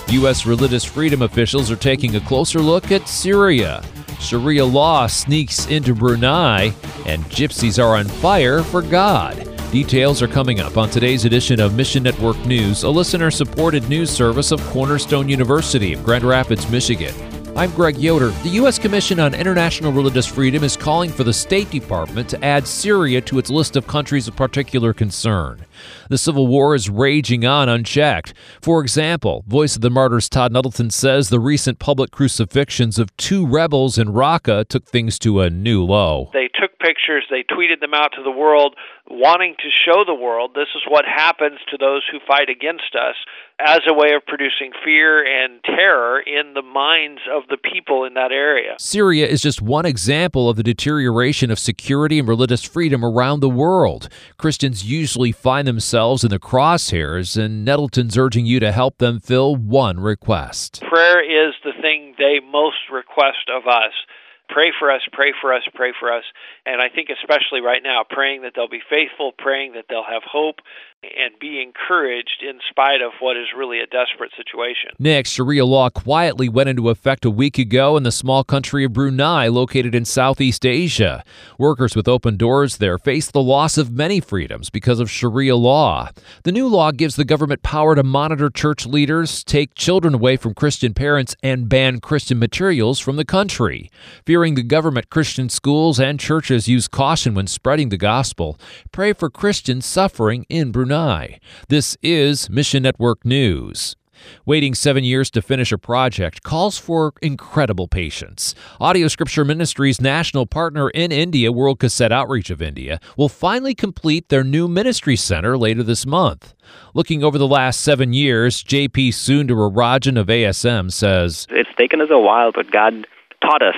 U.S. religious freedom officials are taking a closer look at Syria. Sharia law sneaks into Brunei, and gypsies are on fire for God. Details are coming up on today's edition of Mission Network News, a listener-supported news service of Cornerstone University of Grand Rapids, Michigan. I'm Greg Yoder. The U.S. Commission on International Religious Freedom is calling for the State Department to add Syria to its list of countries of particular concern. The civil war is raging on unchecked. For example, Voice of the Martyrs' Todd Nettleton says the recent public crucifixions of 2 rebels in Raqqa took things to a new low. They took pictures, they tweeted them out to the world, wanting to show the world this is what happens to those who fight against us, as a way of producing fear and terror in the minds of the people in that area. Syria is just one example of the deterioration of security and religious freedom around the world. Christians usually find themselves in the crosshairs, and Nettleton's urging you to help them fill one request. Prayer is the thing they most request of us. Pray for us, pray for us, pray for us. And I think especially right now, praying that they'll be faithful, praying that they'll have hope, and be encouraged in spite of what is really a desperate situation. Next, Sharia law quietly went into effect a week ago in the small country of Brunei, located in Southeast Asia. Workers with open doors there face the loss of many freedoms because of Sharia law. The new law gives the government power to monitor church leaders, take children away from Christian parents, and ban Christian materials from the country. Fearing the government, Christian schools and churches use caution when spreading the gospel. Pray for Christians suffering in Brunei. This is Mission Network News. Waiting 7 years to finish a project calls for incredible patience. Audio Scripture Ministries' national partner in India, World Cassette Outreach of India, will finally complete their new ministry center later this month. Looking over the last 7 years, J.P. Sundararajan of ASM says, "It's taken us a while, but God taught us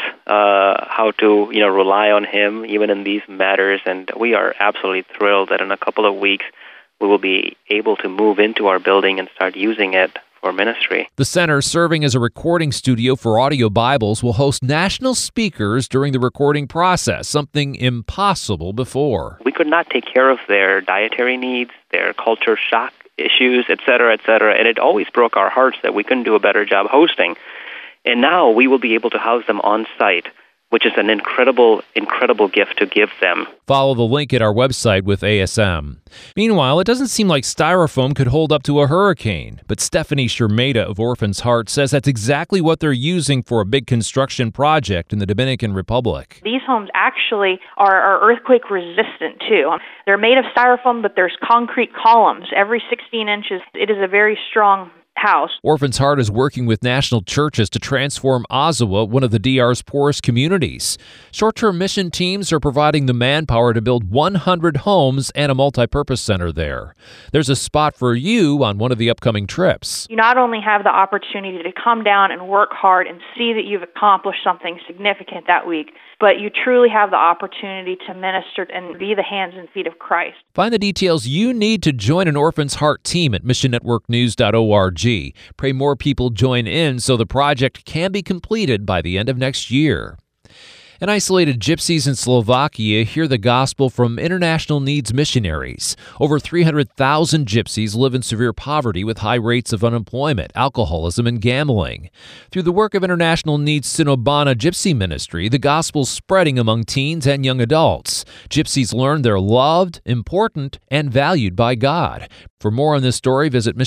how to rely on Him even in these matters, and we are absolutely thrilled that in a couple of weeks we will be able to move into our building and start using it for ministry." The center, serving as a recording studio for audio Bibles, will host national speakers during the recording process, something impossible before. We could not take care of their dietary needs, their culture shock issues, etc., and it always broke our hearts that we couldn't do a better job hosting. And now we will be able to house them on site, which is an incredible gift to give them. Follow the link at our website with ASM. Meanwhile, it doesn't seem like styrofoam could hold up to a hurricane, but Stephanie Shermeda of Orphans Heart says that's exactly what they're using for a big construction project in the Dominican Republic. These homes actually are earthquake resistant too. They're made of styrofoam, but there's concrete columns every 16 inches. It is a very strong house. Orphans Heart is working with national churches to transform Ozawa, one of the DR's poorest communities. Short-term mission teams are providing the manpower to build 100 homes and a multi-purpose center there. There's a spot for you on one of the upcoming trips. You not only have the opportunity to come down and work hard and see that you've accomplished something significant that week, but you truly have the opportunity to minister and be the hands and feet of Christ. Find the details you need to join an Orphans Heart team at missionnetworknews.org. Pray more people join in so the project can be completed by the end of next year. And isolated gypsies in Slovakia hear the gospel from International Needs missionaries. Over 300,000 gypsies live in severe poverty with high rates of unemployment, alcoholism, and gambling. Through the work of International Needs Sinobana Gypsy Ministry, the gospel's spreading among teens and young adults. Gypsies learn they're loved, important, and valued by God. For more on this story, visit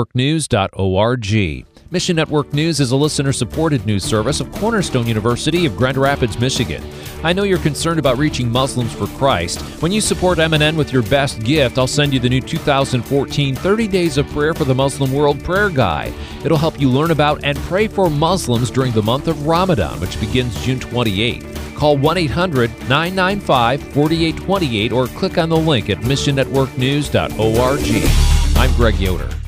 missionnetworknews.org. Mission Network News is a listener-supported news service of Cornerstone University of Grand Rapids, Michigan. I know you're concerned about reaching Muslims for Christ. When you support MNN with your best gift, I'll send you the new 2014 30 Days of Prayer for the Muslim World Prayer Guide. It'll help you learn about and pray for Muslims during the month of Ramadan, which begins June 28th. Call 1-800-995-4828 or click on the link at missionnetworknews.org. I'm Greg Yoder.